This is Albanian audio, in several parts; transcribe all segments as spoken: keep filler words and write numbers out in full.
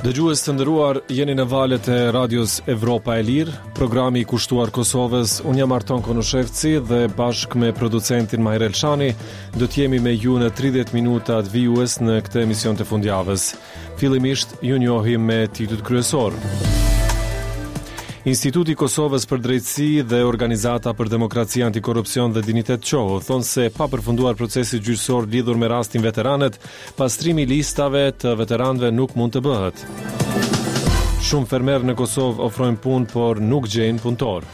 Dëgjues të nderuar, jeni në valët e radios Evropa e Lirë, programi i kushtuar Kosovës. Unë jam Arton Konushevci dhe bashkë me producentin Majrel Shani do të jemi me ju në tridhjetë minutat vijues në këtë emision të fundjavës. Fillimisht ju njohim me titujt kryesor. Instituti i Kosovës për Drejtësi dhe Organizata për Demokraci, Antikorrupsion dhe Dinitet Qohu thonë se pa përfunduar procesi gjyqësor lidhur me rastin veteranët, pastrimi i listave të veteranëve nuk mund të bëhet. Shumë fermerë në Kosovë ofrojnë punë, por nuk gjejnë punëtor.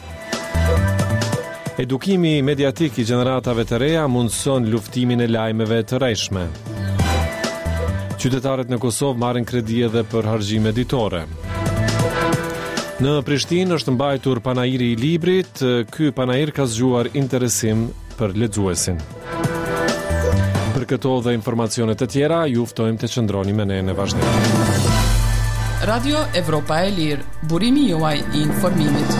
Edukimi mediatik i gjeneratave të reja mundson luftimin e lajmeve të rrejshme. Qytetarët në Kosovë marrin kredi edhe për harxhime ditore. Në Prishtinë është mbajtur panairi i librit. Ky panair ka zgjuar interesim për lexuesin. Për këto dhe informacione të tjera, ju ftojmë të qëndroni me ne në vazhdim. Radio Evropa e Lirë, burimi juaj i informimit.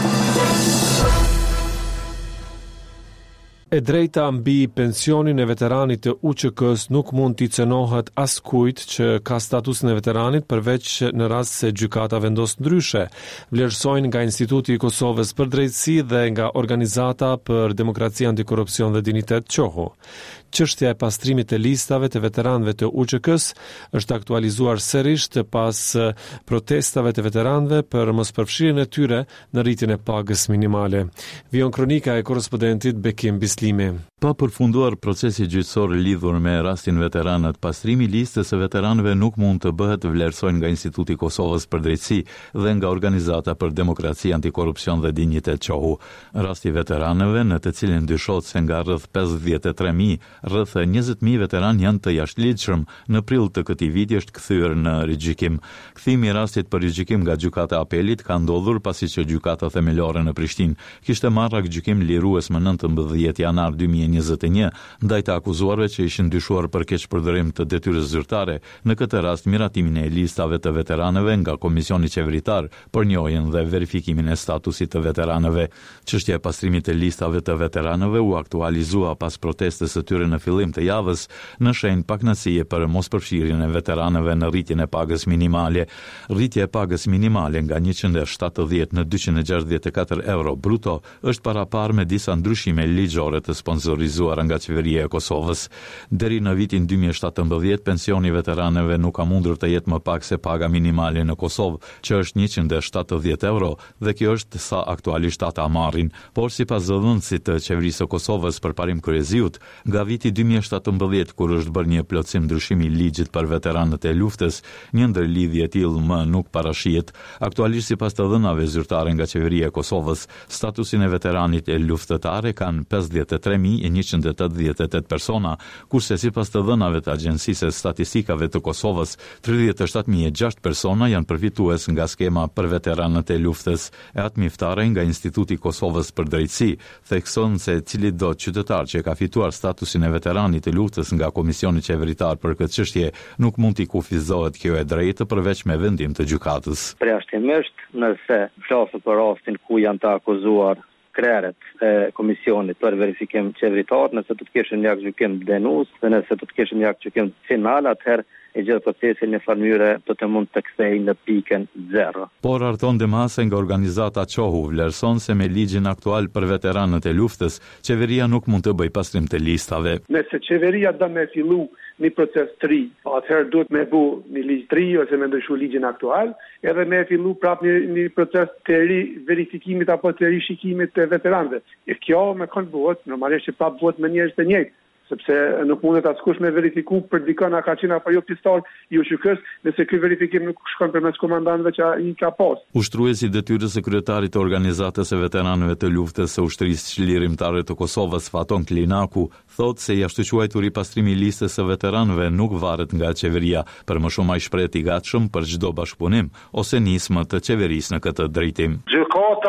E drejta mbi pensionin e veteranit të U Q K-s nuk mund t'i cënohet askujt që ka statusin e veteranit përveç në rast se gjykata vendos ndryshe, vlerësojnë nga Instituti i Kosovës për Drejtësi dhe nga Organizata për Demokraci, Antikorrupsion dhe Dinitet Qohu. Çështja e pastrimit të listave të veteranëve të U Q K-s është aktualizuar sërish pas protestave të veteranëve për mospërfshirjen e tyre në rritjen e pagës minimale. Vion kronika e korrespondentit Bekim Bislimi. Pa përfunduar procesi gjyqësor lidhur me rastin veteranët, pastrimi i listës së veteranëve nuk mund të bëhet, vlerësojnë nga Instituti i Kosovës për Drejtësi dhe nga Organizata për Demokraci, Antikorrupsion dhe Dinitet Qohu. Rasti i veteranëve, në të cilin dyshohet se nga rreth pesëdhjetë e tre mijë, rreth njëzet mijë veteran janë të jashtëligjshëm, në prill të këtij viti është kthyer në rigjykim. Kthimi i rastit për rigjykim nga gjykata e apelit ka ndodhur pasi që gjykata themelore në Prishtinë kishte marrë gjykim lirues më nëntëmbëdhjetë janar dy mijë e njëzet e një ndaj të akuzuarve që ishin dyshuar për keqpërdorim të detyrës zyrtare, në këtë rast miratimin e listave të veteranëve nga Komisioni Qeveritar për njohjen dhe verifikimin e statusit të veteranëve. Çështja e pastrimit të listave të veteranëve u aktualizua pas protestës së tyre në fillim të javës në shenjë pakënaqësie për mospërfshirjen e veteranëve në rritjen e pagës minimale. Rritja e pagës minimale nga njëqind e shtatëdhjetë në dyqind e gjashtëdhjetë e katër euro bruto është paraparë me disa ndryshime ligjore të sponsorizuara nga qeveria e Kosovës. Deri në vitin dy mijë e shtatëmbëdhjetë, pensioni i veteranëve nuk ka mundur të jetë më pak se paga minimale në Kosovë, që është njëqind e shtatëdhjetë euro, dhe kjo është sa aktualisht ata marrin. Por sipas zëdhënësit të qeverisë së Kosovës përparim Kryeziut, nga viti dy mijë e shtatëmbëdhjetë, kur është bërë një plotësim ndryshimi i ligjit për veteranët e luftës, një ndërlidhje e tillë më nuk parashihet. Aktualisht sipas të dhënave zyrtare nga qeveria e Kosovës, statusin e veteranit e luftëtare kanë pesëdhjetë e tre mijë e njëqind e tetëdhjetë e tetë persona, kurse sipas të dhënave të Agjencisë së Statistikave të Kosovës, tridhjetë e shtatë mijë e gjashtë persona janë përfitues nga skema për veteranët e luftës. E atë miftare nga Instituti i Kosovës për Drejtësi thekson se cilido qytetar që ka fituar statusin e veteranit të luftës nga Komisioni Qeveritar për këtë çështje nuk mund t'i kufizohet kjo e drejtë përveç me vendim të gjykatës. Përjashtimisht, nëse flasë për rastin ku janë të akuzuar krerët e Komisionit për verifikim qeveritar, nëse do të kishin një gjykim denus dhe nëse do të kishin një gjykim final, atëherë e gjithë procesi në farë mënyrë do të mund të kthejë në pikën zero. Por Arton Demase nga Organizata Qohu vlerëson se me ligjin aktual për veteranët e luftës, qeveria nuk mund të bëj pastrim të listave. Nëse qeveria do me fillu një proces të ri, atëherë duhet me bu një ligj të ri ose me ndryshu ligjin aktual, edhe me fillu prap një, një proces të ri verifikimit apo të rishikimit të veteranëve. E kjo me kënd bëhet, normalisht që prap bëhet me njerëz të njëjtë, sepse nuk mundet askush me verifiku për dikën a ka qenë apo jo pistol i U Q K-s, nëse ky verifikim nuk shkon përmes komandantëve që ai ka pas. Ushtruesi i detyrës së kryetarit të Organizatës së Veteranëve të Luftës së Ushtrisë Çlirimtare të Kosovës, Faton Klinaku, thotë se jashtëquajturi pastrimi i listës së veteranëve nuk varet nga qeveria, për më shumë ai shprehet i gatshëm për çdo bashkëpunim ose nismë të qeverisë në këtë drejtim. Gjykata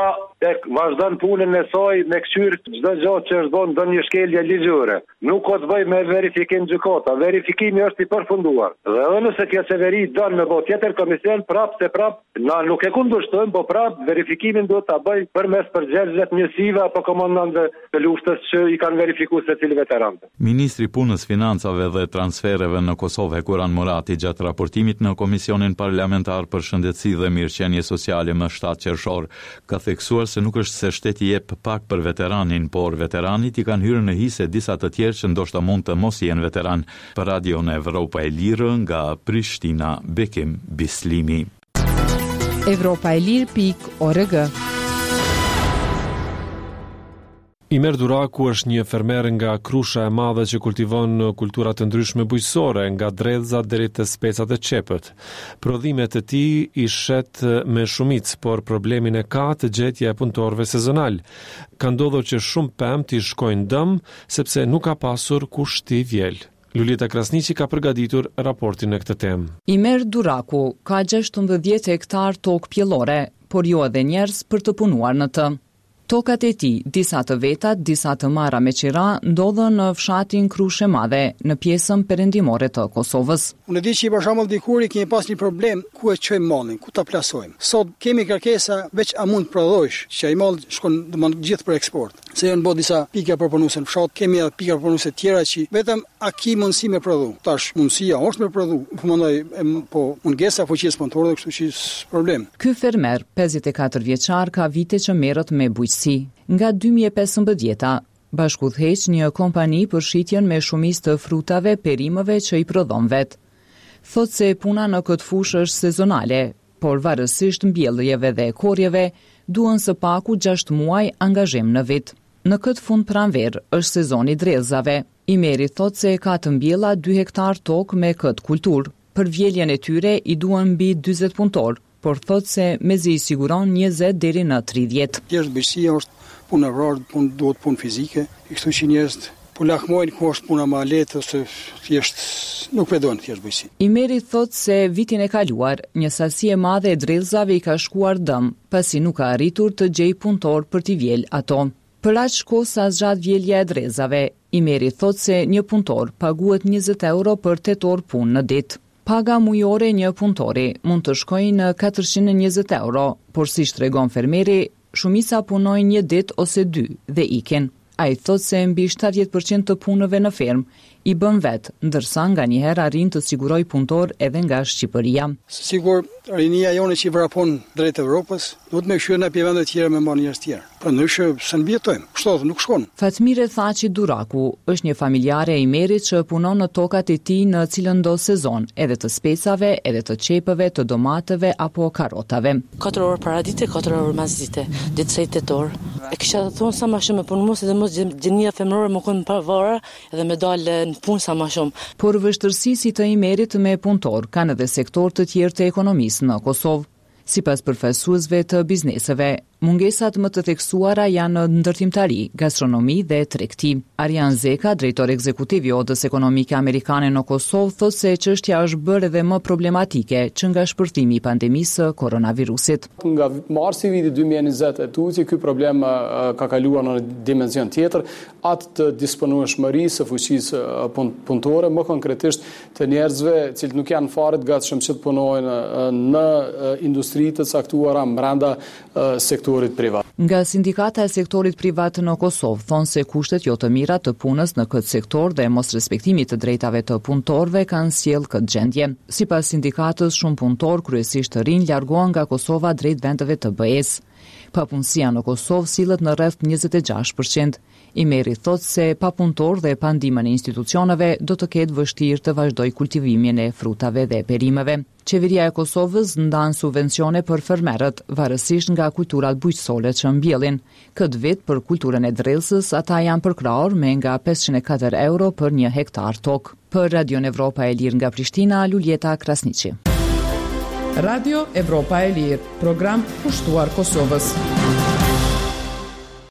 tek vazhdon punën e saj me kqyr çdo gjë që është bën ndonjë shkelje ligjore. Nuk ka të bëjë me verifikim gjykata. Verifikimi është i përfunduar. Dhe edhe nëse kjo qeveri don me bë tjetër komision, prap se prap, na nuk e kundërshtojmë, po prap verifikimin duhet ta bëj përmes përgjegjësve njësive apo komandantëve të luftës që i kanë verifikuar secili veteran. Ministri i Punës, Financave dhe Transfereve në Kosovë, Kuran Murati, gjatë raportimit në Komisionin Parlamentar për Shëndetësi dhe Mirëqenie Sociale më shtatë qershor, ka theksuar se nuk është se shteti jep pak për veteranin, por veteranit i kanë hyrë në hise disa të tjerë që ndoshta mund të mos jenë veteran. Për Radion Evropa e Lirë nga Prishtina, Bekim Bislimi. Evropa e Lirë pikë org. Imer Duraku është një fermer nga Krusha e Madhe që kultivon kultura të ndryshme bujqësore, nga dredhza deri te specat e qepët. Prodhimet e tij i shet me shumicë, por problemin e ka të gjetja e punëtorëve sezonal. Ka ndodhur që shumë pemt i shkojnë dëm sepse nuk ka pasur kush t'i vjel. Lulieta Krasniqi ka përgatitur raportin në këtë temë. Imer Duraku ka gjashtëmbëdhjetë hektar tokë pjellore, por jo edhe njerëz për të punuar në të. Tokat e tij, disa të veta, disa të marra me qira, ndodhen në fshatin Krushe Madhe, në pjesën perëndimore të Kosovës. Unë di që për shembull dikur kemi pas një problem ku e çojmë mallin, ku ta plasojmë. Sot kemi kërkesa veç a mund të prodhosh, që ai mall shkon domosdoshmë gjithë për eksport. Se janë bë disa pika për punusë në fshat, kemi edhe pika për punusë të tjera që vetëm a ki mundësi me prodhu. Tash mundësia është me prodhu, po mundoj po mungesa fuqisë punëtorëve, kështu që është problem. Ky fermer, pesëdhjetë e katër vjeçar, ka vite që merret me bujqësi. Nga dy mijë e pesëmbëdhjetë bashkëudhëheq një kompani për shitjen me shumicë të frutave, perimëve që i prodhon vet. Thot se puna në këtë fushë është sezonale, por varësisht mbjelljeve dhe korjeve duhen së paku gjashtë muaj angazhim në vit. Në këtë fund pranver është sezoni dredhzave. Imeri thot se ka të mbjella dy hektar tokë me këtë kulturë. Për vjeljen e tyre i duhen mbi dyzet punëtor, por thot se mezi i siguron njëzet deri në tridhjetë. Thjesht bujqësia është punë vrarë, punë duhet punë fizike, kështu që njerëzit po lakmojnë ku është puna më e lehtë ose thjesht nuk vedojnë thjesht bujqësi. Imeri thot se vitin e kaluar një sasi e madhe e dredhzave i ka shkuar dëm, pasi nuk ka arritur të gjejë punëtor për t'i vjel ato. Për aq kohë sa zgjat vjelja e dredhzave, Imeri thot se një punëtor paguhet njëzet euro për tetë orë punë në ditë. Paga mujore një punëtori mund të shkojë në katërqind e njëzet euro, por si tregon fermeri, shumica punojnë një ditë ose dy dhe ikin. Ai thot se mbi shtatëdhjetë përqind të punëve në fermë i bën vet, ndërsa nganjëherë arrin të sigurojë punëtor edhe nga Shqipëria. Sigur, rinia jone që i vrapon drejt Evropës, duhet me kthyer në vende të tjera me marrë njerëz të tjerë. Përndryshe se mbijetojmë. Kështu nuk shkon. Fatmire Thaçi Duraku është një familjare e Imerit që punon në tokat e tij në cilën do sezon, edhe të specave, edhe të qepëve, të domateve apo karrotave. katër orë para dite, katër orë mas dite, ditë sej tetë orë. E kisha thonë sa më shumë punë mos edhe mos gjenia femërore më kon pa vara edhe me dalë në punë sa më shumë. Por vështirësi të Imerit me punëtor kanë edhe sektor të tjerë të ekonomisë në Kosovë. Sipas përfaqësuesve të bizneseve, mungesat më të theksuara janë në ndërtimtari, gastronomi dhe tregti. Arjan Zeka, drejtor ekzekutiv i Odës Ekonomike Amerikane në Kosovë, thotë se çështja është bërë edhe më problematike që nga shpërthimi i pandemisë së koronavirusit. Nga marsi i vitit dy mijë e njëzet e tuti, ky problem ka kaluar në dimension tjetër, atë të disponueshmërisë së fuqisë punëtore, më konkretisht të njerëzve që nuk janë fare të gatshëm që të punojnë në industritë të caktuara brenda sektorit privat. Nga sindikata e sektorit privat në Kosovë thonë se kushtet jo të mira të punës në këtë sektor dhe mos respektimi të drejtave të punëtorëve kanë sjellë këtë gjendje. Sipas sindikatës, shumë punëtor, kryesisht të rinj, largohen nga Kosova drejt vendeve të B E-s. Papunësia në Kosovë sillet në rreth njëzet e gjashtë përqind. Imeri thotë se pa punëtor dhe pa ndihmën e institucioneve do të ketë vështirë të vazhdojë kultivimin e frutave dhe perimeve. Qeveria e Kosovës ndan subvencione për fermerët, varësisht nga kulturat bujqësore që mbjellin. Këtë vit për kulturën e dredhsës ata janë përkrahur me nga pesëqind e katër euro për një hektar tokë. Për Radion Evropa e Lirë nga Prishtina, Lulieta Krasniqi. Radio Evropa e Lirë, program pushtuar Kosovës.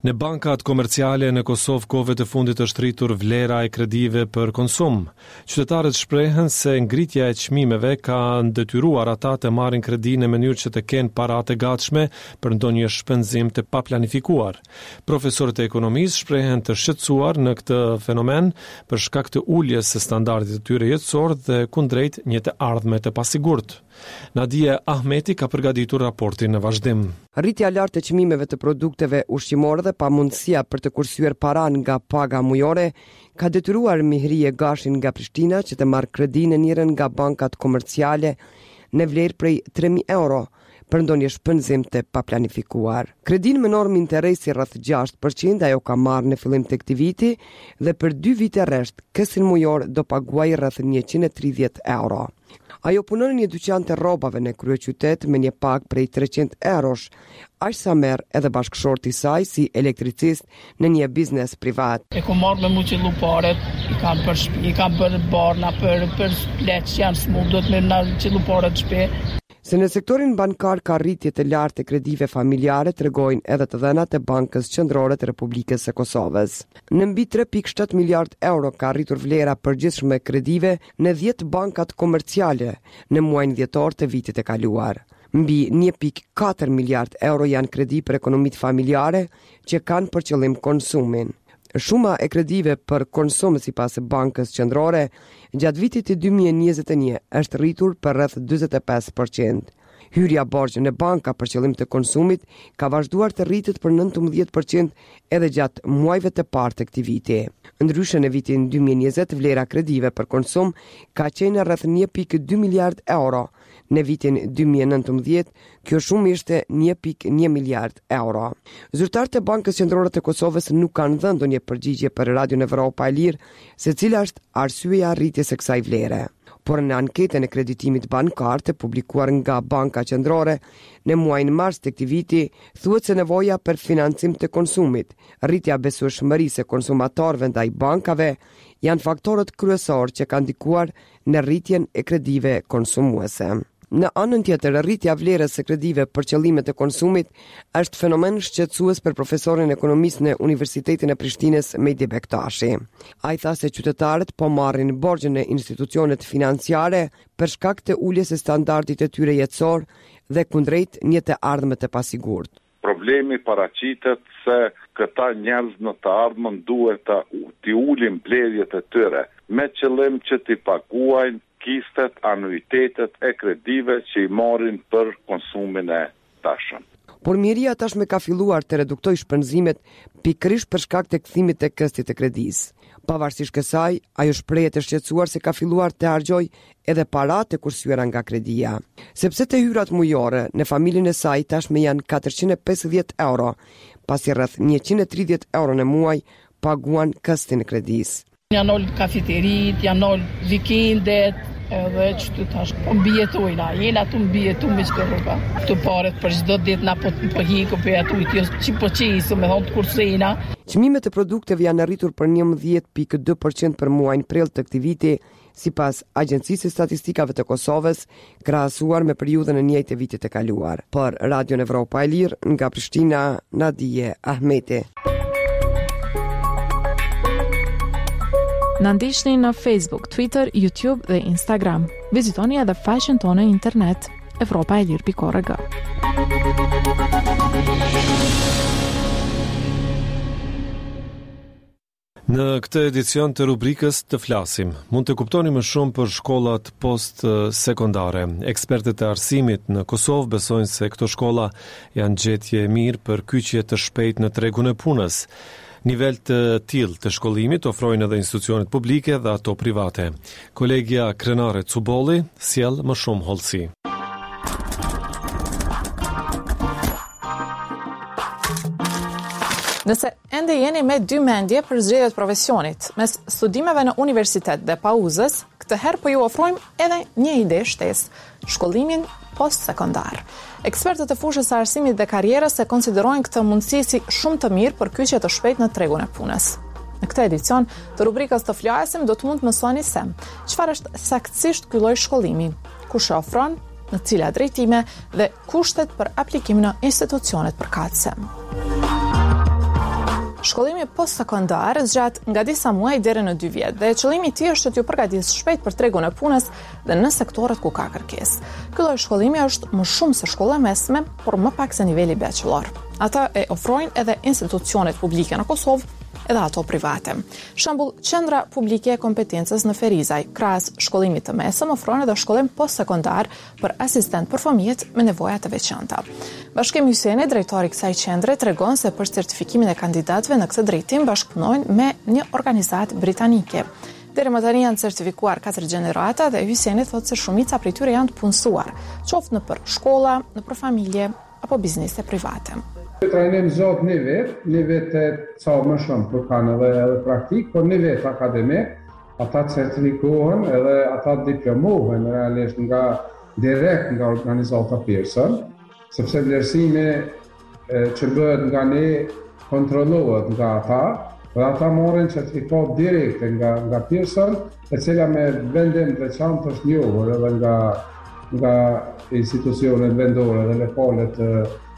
Në bankat komerciale në Kosovë kohëve të fundit është rritur vlera e kredive për konsum. Qytetarët shprehen se ngritja e çmimeve ka detyruar ata të marrin kredi në mënyrë që të kenë paratë e gatshme për ndonjë shpenzim të paplanifikuar. Profesorët e ekonomisë shprehen të shqetësuar në këtë fenomen për shkak të uljes së standardit të tyre jetësor dhe kundrejt një të ardhme të pasigurt. Nadia Ahmeti ka përgatitur raportin në vazhdim. Rritja e lartë e çmimeve të produkteve ushqimore dhe pamundësia për të kursyer para nga paga mujore ka detyruar Mihrie Gashin nga Prishtina që të marrë kredi në njërin nga bankat komerciale në vlerë prej tre mijë euro për ndonjë shpenzim të paplanifikuar. Kredin me normë interesi rreth gjashtë përqind ajo ka marrë në fillim të këtij viti dhe për dy vite rresht kësin mujor do paguajë rreth njëqind e tridhjetë euro. Ajo punon në një dyqan të rrobave në kryeqytet me një pagë prej treqind eurosh, aq sa merr edhe bashkëshorti i saj si elektricist në një biznes privat. E ku marrë me mu që luparet, i kam për shpi, i kam për barna, për, për letë që janë smut, do të me në që luparet shpe. Se në sektorin bankar ka rritje të lartë të kredive familjare, tregojnë edhe të dhënat e Bankës Qendrore të Republikës së Kosovës. Në mbi tre pikë shtat miliard euro ka rritur vlera përgjithshme e kredive në dhjetë bankat komerciale në muajin dhjetor të vitit të kaluar. Mbi një pikë katër miliard euro janë kredi për ekonomitë familjare që kanë për qëllim konsumin. Shuma e kredive për konsum sipas Bankës Qendrore gjatë vitit të dy mijë e njëzet e një është rritur për rreth dyzet e pesë përqind. Hyrja borxhe në banka për qëllim të konsumit ka vazhduar të rritet për nëntëmbëdhjetë përqind edhe gjatë muajve të parë të këtij viti. Ndryshe në vitin dy mijë e njëzet vlera kredive për konsum ka qenë rreth një pikë dy miliard euro. Në vitin dy mijë e nëntëmbëdhjetë, kjo shumë ishte një pikë një miliard euro. Zyrtarët e Bankës Qendrore të Kosovës nuk kanë dhënë ndonjë përgjigje për Radion Evropa e Lirë se cila është arsyeja e rritjes së kësaj vlere. Por në anketën e kreditimit bankar të publikuar nga Banka Qendrore në muajin mars të këtij viti, thuhet se nevoja për financim të konsumit, rritja e besueshmërisë e konsumatorëve ndaj bankave janë faktorët kryesor që kanë ndikuar në rritjen e kredive konsumuese. Në anën tjetër, rritja vlerës së kredive për qëllime të konsumit është fenomen shqetësues për profesorin ekonomisë në Universitetin e Prishtinës Mehdi Bektashi. Ai tha se qytetarët po marrin borxhe në institucionet financiare për shkak të uljes së standardit të tyre jetësor dhe kundrejt një të ardhme të pasigurt. Problemi paraqitet se këta njerëz në të ardhmen duhet të t'i ulin blerjet e tyre me qëllim që t'i paguajnë kistet, anuitetet e kredive që i marrin për konsumin e tashëm. Por Miria tashme ka filluar të reduktoj shpenzimet pikërisht për shkak të kthimit të këstit të kredisë. Pavarësisht kësaj, ajo shprehet të shqetësuar se ka filluar të harxhoj edhe paratë e kursyera nga kredia. Sepse të hyrat mujore në familjen e saj tashme janë katërqind e pesëdhjetë euro, pasi rreth njëqind e tridhjetë euro në muaj paguan këstin e kredisë. Janë ol kafeterit, janë ol vikendet, edhe që të tash, po mbijetojna, jena të mbijetu me qëtë rruga. Të paret për çdo ditë na po të hiku për atu i tjës që po qesë, me thonë të kursena. Çmimet e produkteve janë rritur për njëmbëdhjetë pikë dy përqind për muajin prill të këtij viti, sipas Agjencisë së Statistikave të Kosovës, krahasuar me periudhën e njëjtë të vitit të kaluar. Për Radion Evropa e Lirë, nga Prishtina, Nadia Ahmeti. Në ndiqni në Facebook, Twitter, YouTube dhe Instagram. Vizitoni edhe faqen tonë internet evropa e lirë pikë org. Në këtë edicion të rubrikës të flasim, mund të kuptoni më shumë për shkollat post-sekondare. Ekspertët e arsimit në Kosovë besojnë se këto shkolla janë gjetje e mirë për kyçje të shpejtë në tregun e punës. Nivel të tillë të shkollimit ofrojnë edhe institucionet publike dhe ato private. Kolegja Krenare Cubolli sjell më shumë hollësi. Nëse ende jeni me dy mendje për zgjedhjet profesionit, mes studimeve në universitet dhe pauzës, këtë herë po ju ofrojmë edhe një ide shtesë, shkollimin post-sekondar. Ekspertët e fushës së arsimit dhe karrierës e konsiderojnë këtë mundësi si shumë të mirë për kyçje të shpejtë në tregun e punës. Në këtë edicion të rubrikës të flasim do të mund të mësoni se çfarë është saktësisht ky lloj shkollimi, kush e ofron, në cila drejtime dhe kushtet për aplikim në institucionet përkatëse. Shkollimi postsekondar zgjat nga disa muaj deri në dy vjet dhe qëllimi i tij është të t'ju përgatisë shpejt për tregun e punës dhe në sektorët ku ka kërkesë. Ky lloj shkollimi është më shumë se shkolla e mesme, por më pak se niveli bachelor. Ata e ofrojnë edhe institucionet publike në Kosovë edhe ato private. Shembull, Qendra Publike e Kompetencës në Ferizaj, krahas shkollimit të mesëm, ofron edhe shkollim postsekondar për asistent për fëmijët me nevoja të veçanta. Bashkimi Hyseni, drejtori i kësaj qendre, tregon se për certifikimin e kandidatëve në këtë drejtim bashkëpunojnë me një organizatë britanike. Deri më tani janë certifikuar katër gjenerata dhe Hyseni thotë se shumica prej tyre janë të punësuar, qoftë në për shkolla, në për familje apo biznese private. Trajnim zot një vetë, një vetë e ca më shumë, për kanë edhe, edhe praktik, por një vetë akademik, ata certifikohen edhe ata diplomohen realisht nga direkt nga organizata Pearson, sepse vlerësimi e, që bëhet nga ne kontrollohet nga ata, dhe ata marrin certifikat direkt nga, nga Pearson, e cila me vendim veçantë është njohur edhe nga, nga institucionet vendore dhe lokale të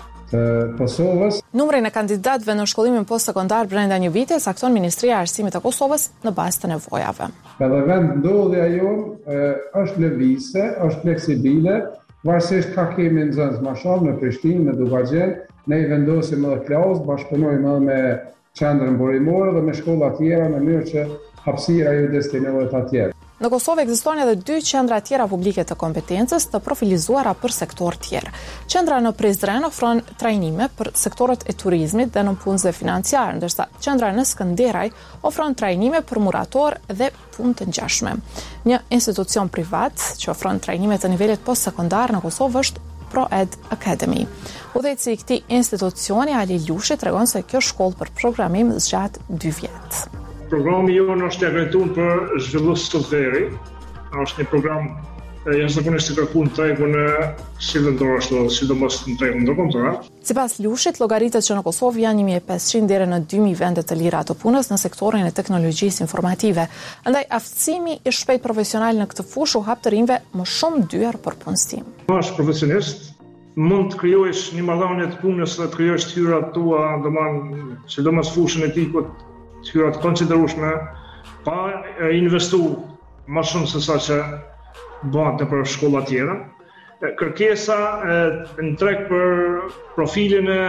Kosovës. Numrin e kandidatëve në shkollimin postsekondar brenda një viti sakton Ministria e Arsimit të Kosovës në bazë të nevojave. Edhe vendndodhja jonë është lëvizse, është fleksibile, varësisht ka kemi nxënës më shumë në Prishtinë, në Dugagjen, ne i vendosim edhe klasë, bashkëpunojmë edhe me qendrën burimore dhe me shkolla tjera në mënyrë që hapësira ju destinohet atje. Në Kosovë ekzistojnë edhe dy qendra tjera publike të kompetencës të profilizuara për sektor tjerë. Qendra në Prizren ofron trajnime për sektorët e turizmit dhe nënpunësve financiar, ndërsa qendra në Skënderaj ofron trajnime për murator dhe punë të ngjashme. Një institucion privat që ofron trajnime të nivelit postsekondar në Kosovë është ProEd Academy. Udhëheqësi i këtij institucioni Ali Lushi tregon se kjo shkollë për programim zgjat dy vjet. Programi jonë është akredituar për zhvillues software. Është një program jashtëzakonisht i kërkuar në tregun si vendor ashtu, sidomos në tregun ndërkombëtar. Sipas Lushit, llogaritet që në Kosovë janë një mijë e pesëqind deri në dy mijë vende të lira të punës në sektorin e teknologjisë informative. Andaj aftësimi i shpejt profesional në këtë fushë u hap të rinjve më shumë dyer për punësim. Është profesionist, mund të krijosh një marrëdhënie të punës dhe të krijosh tyrat tua, domethënë, sidomos fushën e tikut, tyrat konsiderueshme, pa investu më shumë se sa që bëhet për shkolla tjera. Kërkesa në treg për profilin e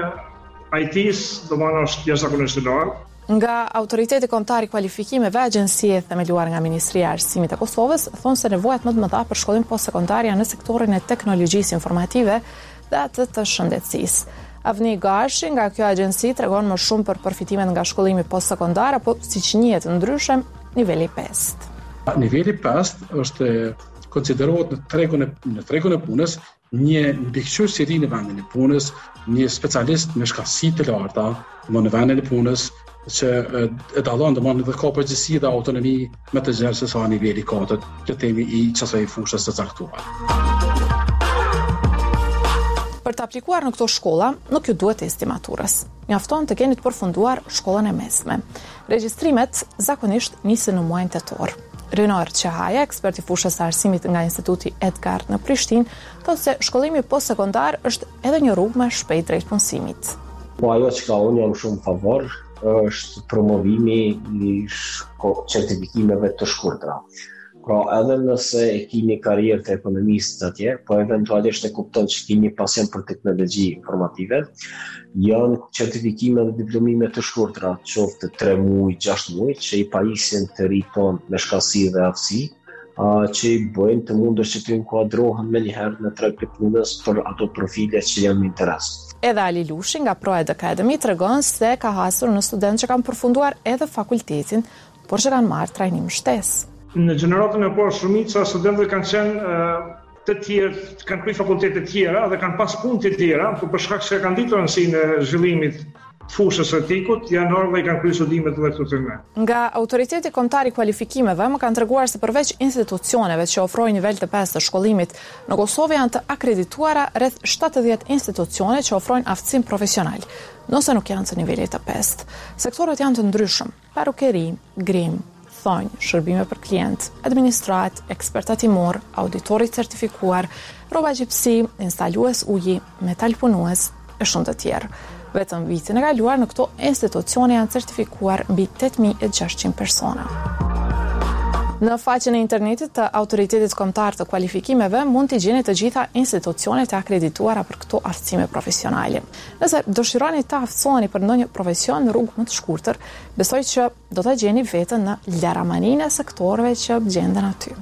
I T-s, domethënë është jashtëzakonisht e lartë. Nga Autoriteti Kombëtar i Kualifikimeve, agjencie themeluar nga Ministria e Arsimit e Kosovës, thonë se nevojat më të mëdha për shkollim postsekondar janë në sektorin e teknologjisë informative dhe atë të shëndetësisë. Avni Gashi nga kjo agjenci tregon më shumë për përfitimet nga shkollimi postsekondar apo siç njihet ndryshe niveli pesë. Niveli pesë është konsiderohet në tregun e në tregun e punës një mbikëqyrës i ri në vendin e punës, një specialist me shkallësi të larta në vendin e punës që e dallon domosdoshmë dhe ka përgjegjësi dhe autonomi më të gjerë se sa niveli katërt, që themi i çasaj fushës së caktuar. Për të aplikuar në këto shkolla, nuk ju duhet estimaturës. Mjafton të keni të përfunduar shkollën e mesme. Regjistrimet zakonisht nisin në muajin tetor. Rinor Çahaja, ekspert i fushës së arsimit nga Instituti Edgar në Prishtinë, thotë se shkollimi postsekondar është edhe një rrugë më shpejt drejt punësimit. Po ajo që ka unë jam shumë favor është promovimi i certifikimeve të shkurtra. Pra edhe nëse e keni karrierë të ekonomistë atje, po eventualisht e kupton që keni pasion për teknologji informative, janë certifikime dhe diplomime të shkurtra, qoftë tre muaj, gjashtë muaj, që i pajisin të rriton me shkallësi dhe aftësi, që i bëjnë të mundër që të inkuadrohen me njëherë në treg të punës për ato profile që janë në interes. Edhe Ali Lushi nga ProEd Academy tregon se ka hasur në studentë që kanë përfunduar edhe fakultetin, por që kanë marrë trajnim shtesë. Në gjeneratën e parë shumica studentëve kanë qenë të tjerë, kanë kryer fakultete të tjera dhe kanë pas punë të tjera, por për shkak se kanë ditur rëndësinë e zhvillimit të fushës së tikut, janë ardhur dhe kanë kryer studimet edhe këtu të ne. Nga Autoriteti Kombëtar i Kualifikimeve më kanë treguar se përveç institucioneve që ofrojnë nivel të pesë të shkollimit, në Kosovë janë të akredituara rreth shtatëdhjetë institucione që ofrojnë aftësim profesional, nëse nuk janë të nivelit të pesë. Sektorët janë të ndryshëm: parukeri, grim, thonjë, shërbime për klient, administrat, ekspert tatimor, auditori certifikuar, rroba gjipsi, instalues uji, metal punues e shumë të tjerë. Vetëm vitin e kaluar në këto institucione janë certifikuar mbi tetë mijë e gjashtëqind persona. Në faqen e internetit të Autoritetit Kombëtar të Kualifikimeve mund t'i gjeni të gjitha institucionet e akredituara për këto aftësime profesionale. Nëse dëshironi të aftësoheni për ndonjë profesion në rrugë më të shkurtër, besoj që do ta gjeni veten në laramaninë e sektorëve që gjenden aty.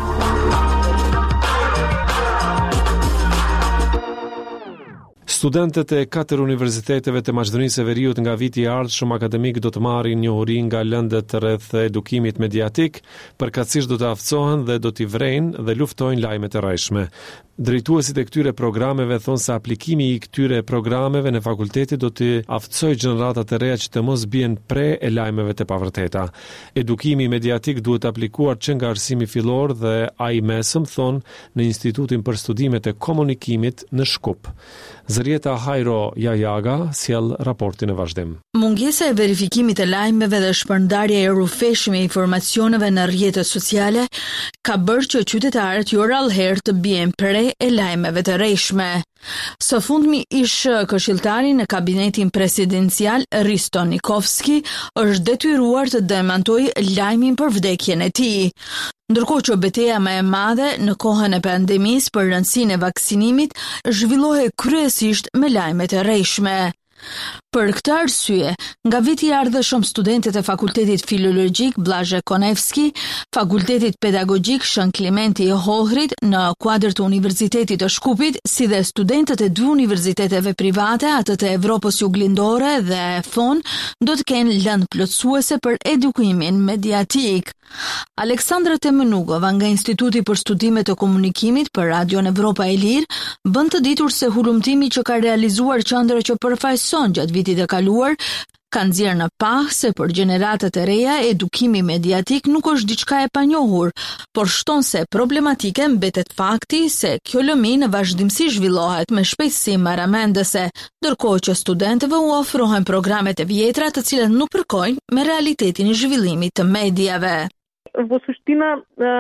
Studentët e katër universiteteve të Maqedonisë së Veriut nga viti i ardhshëm akademik do të marrin njohuri nga lëndët rreth edukimit mediatik, përkatësisht do të aftësohen dhe do t'i vrejnë dhe luftojnë lajmet e rrejshme. Drejtuesit e këtyre programeve thonë se aplikimi i këtyre programeve në fakultetit do të aftësojë gjeneratat e reja që të mos bien pre e lajmeve të pavërteta. Edukimi mediatik duhet aplikuar që nga arsimi fillor dhe ai mesëm, thonë në Institutin për Studimet e Komunikimit në Shkup. Zërieta Hajro Jajaga sjell raportin e vazhdim. Mungesa e verifikimit të lajmeve dhe shpërndarja e rrufeshme e informacioneve në rrjetet sociale ka bërë që qytetarët jo rallëherë të bien pre e lajmeve të rrejshme. Së fundmi ish këshilltari në kabinetin presidencial Risto Nikovski është detyruar të demantojë lajmin për vdekjen e tij. Ndërkohë që betejë më e madhe në kohën e pandemisë për rëndësinë e vaksinimit zhvillohej kryesisht me lajmet e rrejshme. Për këtë arsye, nga viti i ardhshëm studentët e Fakultetit Filologjik Blaže Konevski, Fakultetit Pedagogjik Shën Klementi i Ohrid në kuadër të Universitetit të Shkupit, si dhe studentët e dy universiteteve private, atë të Evropës Juglindore dhe F O N, do të kenë lëndë plotësuese për edukimin mediatik. Aleksandra Temenugova nga Instituti për Studimet të Komunikimit për Radion Evropa e Lirë bën të ditur se hulumtimi që ka realizuar qendra që përfaqëson gjatë vitit të kaluar ka nxjerrë në pah se për gjeneratat e reja edukimi mediatik nuk është diçka e panjohur, por shton se problematike mbetet fakti se kjo lëmi në vazhdimsi zhvillohet me shpejtësi marramendëse, ndërkohë që studentëve u ofrohen programet e vjetra të cilat nuk përkojnë me realitetin e zhvillimit të mediave. Во суштина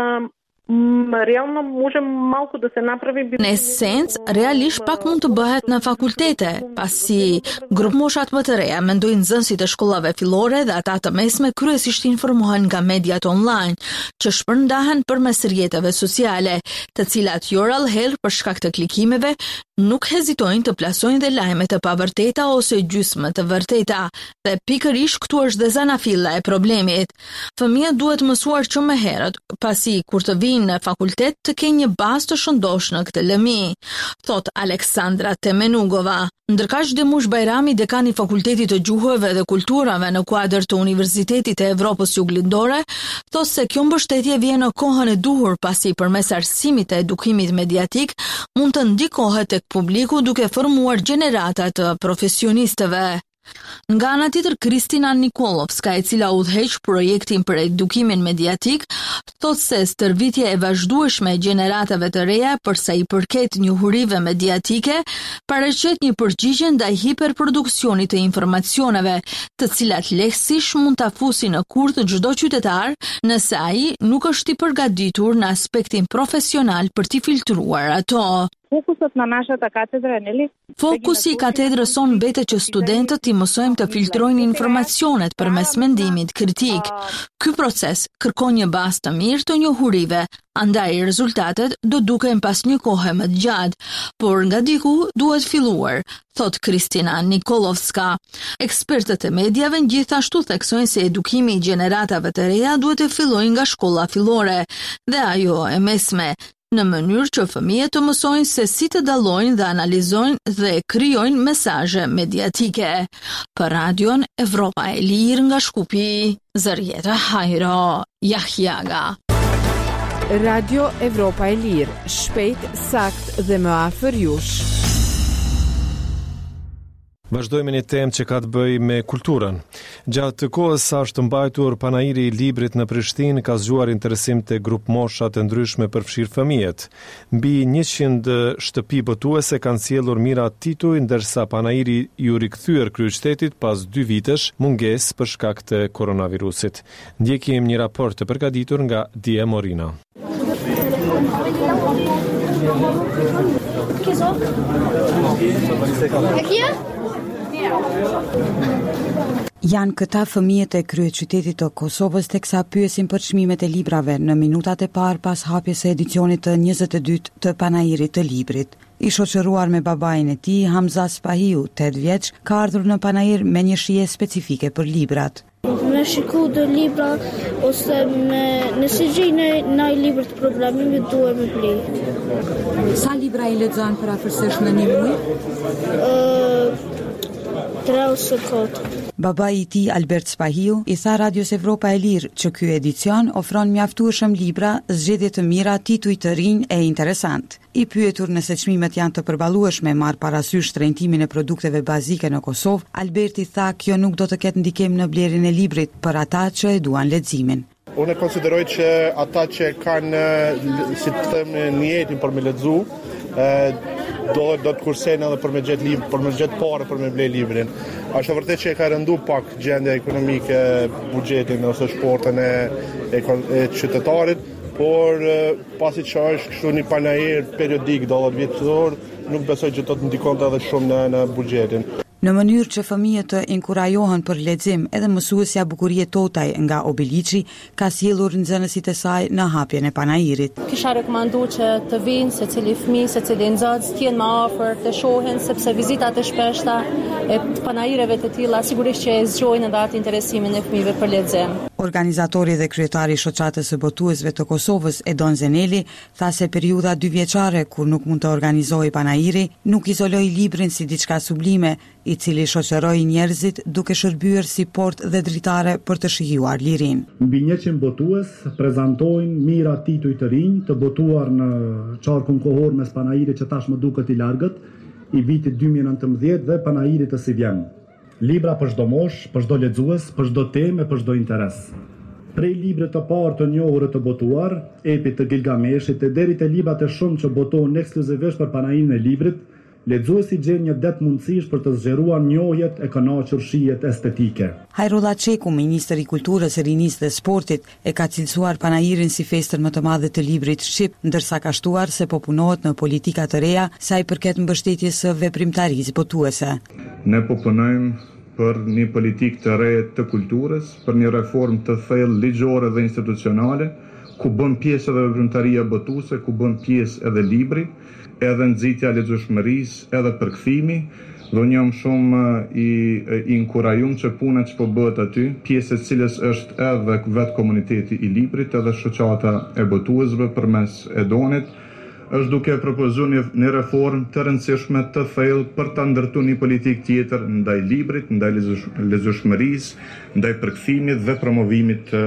реално може малко да се направи. Në esencë, realisht pak mund të bëhet në fakultete, pasi grup moshat më të reja mendojnë nxënësit e shkollave fillore dhe ata të mesme kryesisht informohen nga mediat online, që shpërndahen përmes rrjeteve sociale, të cilat jo rallëherë për shkak të klikimeve nuk hezitojnë të plasojnë dhe lajme të pavërteta ose gjysmë të vërteta, dhe pikërisht këtu është dhe zanafilla e problemit. Fëmia duhet mësuar që më herët, pasi kur të vinë në fakultet të kenë një bazë të shëndosh në këtë lëmi, thot Aleksandra Temenugova. Ndërkaq Demush Bajrami, dekani i Fakultetit të Gjuhëve dhe Kulturave në kuadër të Universitetit të Evropës Juglindore, thot se kjo mbështetje vjen në kohën e duhur pasi përmes arsimit të edukimit mediatik mund të ndikohet tek publiku duke formuar gjenerata të profesionistëve. Nga ana tjetër, Kristina Nikolovska, e cila udhëheq projektin për edukimin mediatik, thot se stërvitja e vazhdueshme e gjeneratave të reja përsa i përket njohurive mediatike paraqet një përgjigje ndaj hiperproduksionit të informacioneve, të cilat lehtësisht mund ta fusin në kurth çdo qytetar nëse ai nuk është i përgatitur në aspektin profesional për t'i filtruar ato. Fokusot na нашата катедра, нели? Fokusi i katedrës son mbetet që studentët i mësojmë të filtrojnë informacionet përmes mendimit kritik. Ky proces kërkon një bazë të mirë të njohurive, andaj rezultatet do duken pas një kohe më të gjatë, por nga diku duhet filluar, thot Kristina Nikolovska. Ekspertët e mediave gjithashtu theksojnë se edukimi i gjeneratave të reja duhet të fillojë nga shkolla fillore dhe ajo e mesme, në mënyrë që fëmijët të mësojnë se si të dallojnë dhe analizojnë dhe krijojnë mesazhe mediatike. Për Radion Evropa e Lirë nga Shkupi, Zërieta Hajro Jahjaga. Radio Evropa e Lirë, shpejt, sakt dhe më afër jush. Vazhdojmë një temë që ka të bëjë me kulturën. Gjatë kohës sa është mbajtur panairi i librit në Prishtinë, ka zgjuar interesim te grup mosha të ndryshme përfshirë fëmijët. Mbi njëqind shtëpi botuese kanë sjellur mira tituj, ndërsa panairi ju rikthyer kryeqytetit pas dy vitesh mungesë për shkak të koronavirusit. Ndjekim një raport të përgatitur nga Dia Morina. Janë këta fëmijët e kryeqytetit të Kosovës teksa pyesin për çmimet e librave në minutat e parë pas hapjes së edicionit të njëzet e dytë të panairit të librit. I shoqëruar me babain e tij, Hamza Spahiu, tetë vjeç, ka ardhur në panair me një shije specifike për librat. Me shiku do libra ose me nëse gjej në një libër të programimit duhet me blej. Sa libra i lexon për afërsisht në një muaj? Tre ose katër. Babai i tij, Albert Spahiu, i tha Radios Evropa e Lirë që ky edicion ofron mjaftueshëm libra, zgjedhje të mira, tituj të rinj e interesant. I pyetur nëse çmimet janë të përballueshme marr parasysh shtrenjtimin e produkteve bazike në Kosovë, Alberti tha kjo nuk do të ketë ndikim në blerjen e librit për ata që e duan leximin. Unë konsideroj që ata që kanë, si të them, një jetin për me lexu, do do të kursejnë edhe për me gjetë libër, për me gjetë parë për me blej librin. Është vërtet që e ka rëndu pak gjendja ekonomike, buxhetin ose shportën e, e, e qytetarit, por pasi që është kështu një panair periodik dallot vjetor, nuk besoj që do të ndikon edhe shumë në, në buxhetin. Në mënyrë që fëmijët të inkurajohen për lexim, edhe mësuesja Bukurie Totaj nga Obiliçi ka sjellur nxënësit e saj në hapjen e panairit. Kisha rekomanduar që të vinë secili fëmijë, secili nxënës të jenë më afër, të shohin sepse vizitat e shpeshta e panaireve të tilla sigurisht që e zgjojnë edhe atë interesimin e fëmijëve për lexim. Organizatori dhe kryetari i shoqatës së botuesve të Kosovës, Edon Zeneli, tha se periudha dy vjeçare kur nuk mund të organizojë panairi, nuk izoloi librin si diçka sublime, i cili shoqëroi njerëzit duke shërbyer si portë dhe dritare për të shijuar lirin. Mbi njëqind botues prezantojnë mira tituj të rinj të botuar në qarkun kohor mes panairit që tashmë duket i largët, i vitit dy mijë e nëntëmbëdhjetë dhe panairit të si vjen. Libra për çdo mosh, për çdo lexues, për çdo temë, për çdo interes. Prej librit të parë të njohur të botuar, Epit të Gilgameshit, e deri te librat e shumë që botohen ekskluzivisht për panairin e librit, lexuesi gjen një det mundësish për të zgjeruar njohjet e kënaqur shijet estetike. Hajrullah Çeku, ministri i Kulturës, Rinisë dhe Sportit, e ka cilësuar panairin si festën më të madhe të librit shqip, ndërsa ka shtuar se po punohet në politika të reja sa i përket mbështetjes së veprimtarisë botuese. Ne po punojmë për një politikë të re të kulturës, për një reformë të thellë ligjore dhe institucionale, ku bën pjesë edhe veprimtaria botuese, ku bën pjesë edhe libri, edhe nxitja e lexueshmërisë, edhe përkthimi, dhe unë jam shumë i, i inkurajuar që puna që po bëhet aty, pjesë e cilës është edhe vetë komuniteti i librit, edhe shoqata e botuesve përmes Edonit, është duke propozuar një, një reformë të rëndësishme të thellë për ta ndërtuar një politikë tjetër ndaj librit, ndaj lexueshmërisë, ndaj përkthimit dhe promovimit të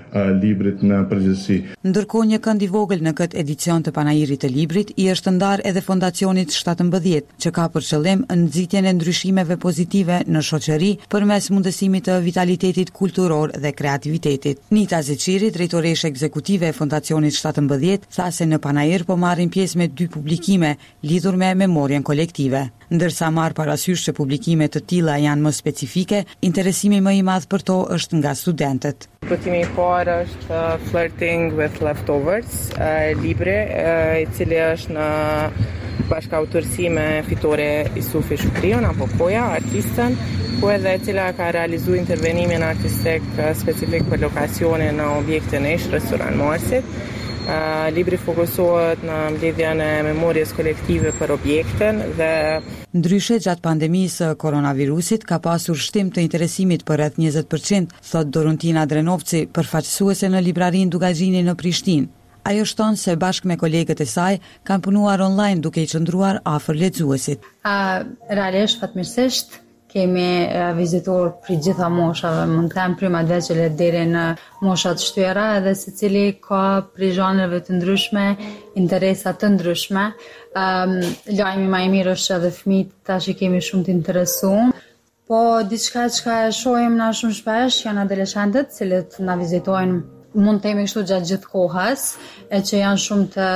librit në përgjithësi. Ndërkohë një kënd i vogël në këtë edicion të panairit të librit i është ndarë edhe Fondacionit shtatëmbëdhjetë, që ka për qëllim nxitjen e ndryshimeve pozitive në shoqëri përmes mundësimit të vitalitetit kulturor dhe kreativitetit. Nita Zeçiri, drejtoreshe ekzekutive e Fondacionit shtatëmbëdhjetë, tha se në panair po marrin pjesë me dy publikime lidhur me memorien kolektive. Ndërsa marr parasysh që publikimet të tilla janë më specifike, interesimi më i madh për to është nga studentët. Plotimi i parë është Flirting with Leftovers, libri i cili është në bashkëautorësi me fitore Isufi Shukrion apo Koja, artistën, ku edhe e cila ka realizuar intervenimin artistik specifik për lokacione në objektin e ish restoran Marsit. Uh, libri fokusohet në mbledhjen e memorjes kolektive për objektin dhe Ndryshe gjatë pandemisë së koronavirusit ka pasur shtim të interesimit për rreth njëzet përqind, thot Dorontina Drenovci, përfaqësuese në librarinë Dugaxhini në Prishtinë. Ajo shton se bashkë me kolegët e saj kanë punuar online duke i qëndruar afër lexuesit. Uh, realisht fatmirësisht kemi uh, vizitor për gjitha moshave, mund të them primat veçile deri në moshat shtyera, edhe secili ka prej zhanreve të ndryshme, interesa të ndryshme. Um, lajmi më i mirë është edhe fëmijët tash i kemi shumë të interesuar. Po diçka që e shohim na shumë shpesh janë adoleshentët, cilët na vizitojnë, mund të themi kështu gjatë gjithë kohës, e që janë shumë të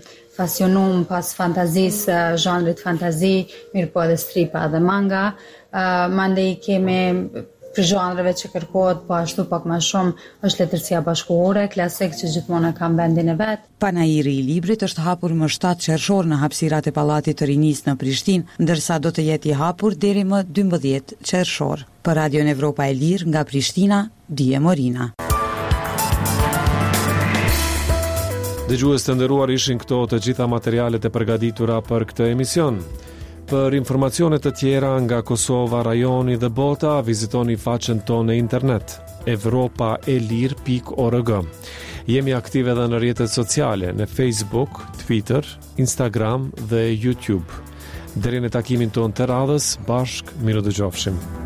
pasionum pas fantazisë, zhanrit fantazi, mirë po edhe stripa dhe manga. Uh, mandej kemi për zhanreve që kërkohet, po ashtu pak më shumë është letërsia bashkëkohore, klasik që gjithmonë ka vendin e vet. Panairi i librit është hapur më shtatë qershor në hapësirat e Pallatit të Rinisë në Prishtinë, ndërsa do të jetë i hapur deri më dymbëdhjetë qershor. Për Radion Evropa e Lirë nga Prishtina, Dije Morina. Dëgjues të nderuar, ishin këto të gjitha materialet e përgatitura për këtë emision. Për informacione të tjera nga Kosova, rajoni dhe bota, vizitoni faqen tonë në internet evropa e lir pikë org. Jemi aktive edhe në rrjetet sociale, në Facebook, Twitter, Instagram dhe YouTube. Deri në takimin tonë të radhës, bashk, miru dëgjofshim.